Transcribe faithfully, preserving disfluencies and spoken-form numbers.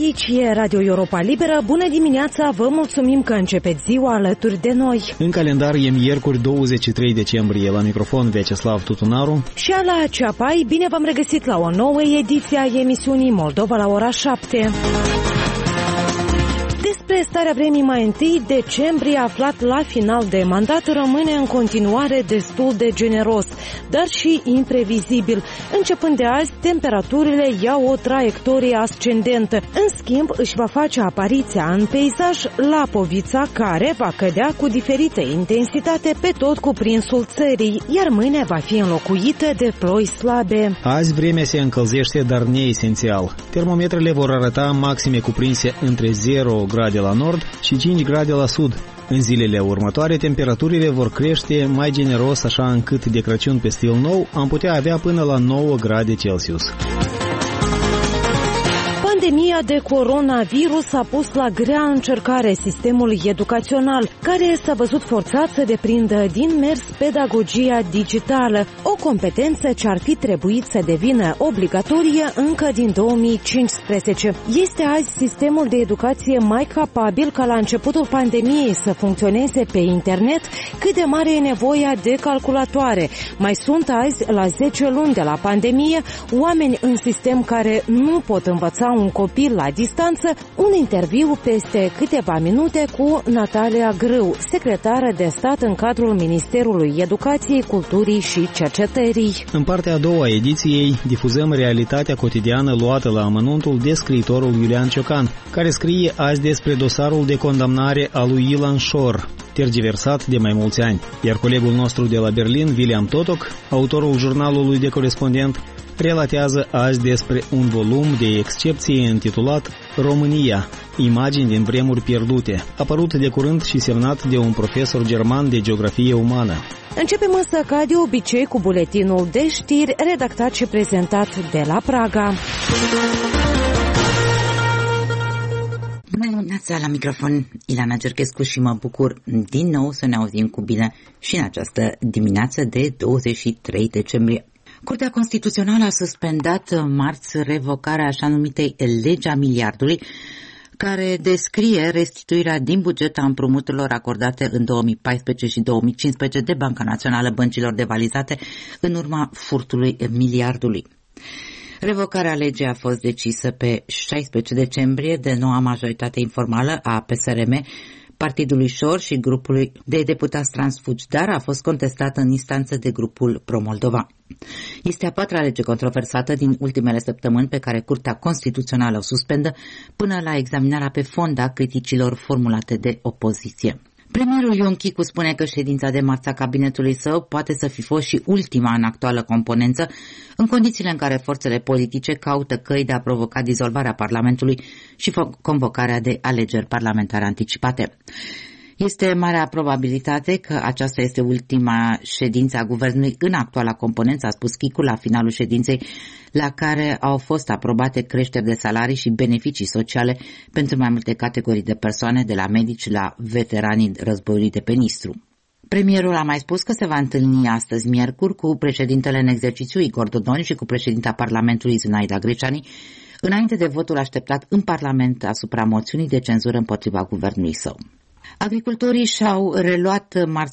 Aici e Radio Europa Liberă. Bună dimineața, vă mulțumim că începeți ziua alături de noi. În calendar e miercuri douăzeci și trei decembrie. La microfon Vyacheslav Tutunaru și Ala Ceapai. Bine v-am regăsit la o nouă ediție a emisiunii Moldova la ora șapte. Despre starea vremii mai întâi, decembrie aflat la final de mandat rămâne în continuare destul de generos, dar și imprevizibil. Începând de azi, temperaturile iau o traiectorie ascendentă. În schimb, își va face apariția în peisaj Lapovița, care va cădea cu diferită intensitate pe tot cuprinsul țării, iar mâine va fi înlocuită de ploi slabe. Azi vremea se încălzește, dar neesențial. Termometrele vor arăta maxime cuprinse între zero grade la nord și cinci grade la sud. În zilele următoare, temperaturile vor crește mai generos, așa încât de Crăciun pe stil nou am putea avea până la nouă grade Celsius. Pandemia de coronavirus a pus la grea încercare sistemul educațional, care s-a văzut forțat să deprindă din mers pedagogia digitală, o competență ce ar fi trebuit să devină obligatorie încă din două mii cincisprezece. Este azi sistemul de educație mai capabil ca la începutul pandemiei să funcționeze pe internet? Cât de mare e nevoia de calculatoare? Mai sunt azi, la zece luni de la pandemie, oameni în sistem care nu pot învăța un copil la distanță? Un interviu peste câteva minute cu Natalia Grâu, secretară de stat în cadrul Ministerului Educației, Culturii și Cercetării. În partea a doua a ediției difuzăm realitatea cotidiană luată la amănuntul de scriitorul Iulian Ciocan, care scrie azi despre dosarul de condamnare a lui Ilan Shor, tergiversat de mai mulți ani. Iar colegul nostru de la Berlin, William Totok, autorul jurnalului de corespondent, relatează azi despre un volum de excepție intitulat România, imagini din vremuri pierdute, apărut de curând și semnat de un profesor german de geografie umană. Începem însă ca de obicei cu buletinul de știri redactat și prezentat de la Praga. Bună dimineața, la microfon Ilana Gerchescu și mă bucur din nou să ne auzim cu bine și în această dimineață de douăzeci și trei decembrie. Curtea Constituțională a suspendat marți revocarea așa numitei legea miliardului, care descrie restituirea din buget a împrumuturilor acordate în două mii paisprezece și două mii cincisprezece de Banca Națională băncilor devalizate în urma furtului miliardului. Revocarea legii a fost decisă pe șaisprezece decembrie de noua majoritate informală a P S R M, Partidului Șor și grupului de deputați transfugi, dar a fost contestată în instanță de grupul Pro-Moldova. Este a patra lege controversată din ultimele săptămâni pe care Curtea Constituțională o suspendă până la examinarea pe fond a criticilor formulate de opoziție. Premierul Ion Chicu spune că ședința de marți a cabinetului său poate să fi fost și ultima în actuală componență, în condițiile în care forțele politice caută căi de a provoca dizolvarea Parlamentului și convocarea de alegeri parlamentare anticipate. Este marea probabilitate că aceasta este ultima ședință a guvernului în actuala componență, a spus Chicu la finalul ședinței, la care au fost aprobate creșteri de salarii și beneficii sociale pentru mai multe categorii de persoane, de la medici la veteranii războiului de pe Nistru. Premierul a mai spus că se va întâlni astăzi miercuri cu președintele în exercițiu Igor Dodon și cu președinta Parlamentului Zinaida Greceani, înainte de votul așteptat în Parlament asupra moțiunii de cenzură împotriva guvernului său. Agricultorii și-au reluat marți